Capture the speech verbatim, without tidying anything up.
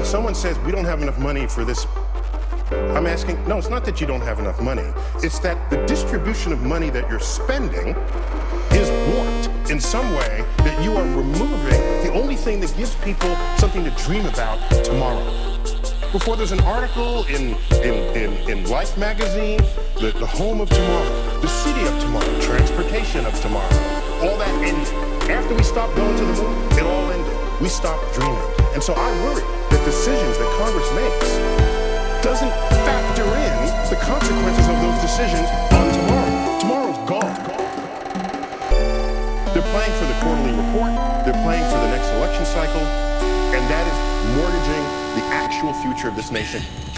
when someone says we don't have enough money for this, I'm asking, no, it's not that you don't have enough money. It's that the distribution of money that you're spending is warped in some way, that you are removing the only thing that gives people something to dream about tomorrow. Before there's an article in, in, in, in Life magazine, the, the home of tomorrow, the city of tomorrow, transportation of tomorrow, all that ended. After we stopped going to the moon, it all ended. We stopped dreaming. And so I worry that decisions that Congress makes doesn't factor in the consequences of those decisions on tomorrow. Tomorrow's gone. They're playing for the quarterly report, they're playing for the next election cycle, and that is mortgaging the actual future of this nation.